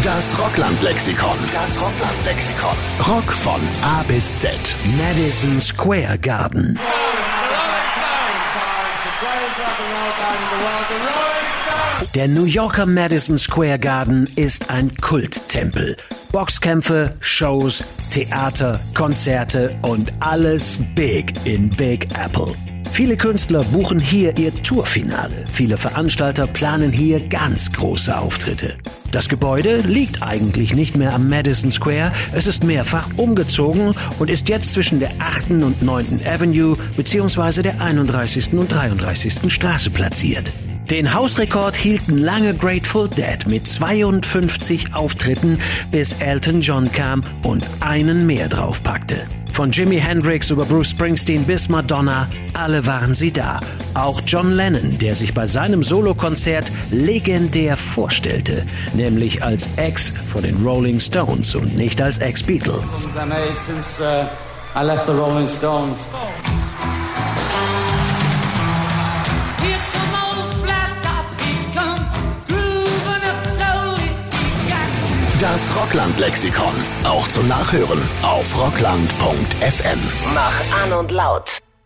Das Rockland-Lexikon. Das Rockland-Lexikon. Rock von A bis Z. Madison Square Garden. Der New Yorker Madison Square Garden ist ein Kulttempel. Boxkämpfe, Shows, Theater, Konzerte und alles big in Big Apple. Viele Künstler buchen hier ihr Tourfinale. Viele Veranstalter planen hier ganz große Auftritte. Das Gebäude liegt eigentlich nicht mehr am Madison Square. Es ist mehrfach umgezogen und ist jetzt zwischen der 8. und 9. Avenue bzw. der 31. und 33. Straße platziert. Den Hausrekord hielten lange Grateful Dead mit 52 Auftritten, bis Elton John kam und einen mehr draufpackte. Von Jimi Hendrix über Bruce Springsteen bis Madonna, alle waren sie da. Auch John Lennon, der sich bei seinem Solokonzert legendär vorstellte, nämlich als Ex von den Rolling Stones und nicht als Ex-Beatle. Das Rockland-Lexikon. Auch zum Nachhören auf rockland.fm. Mach an und laut.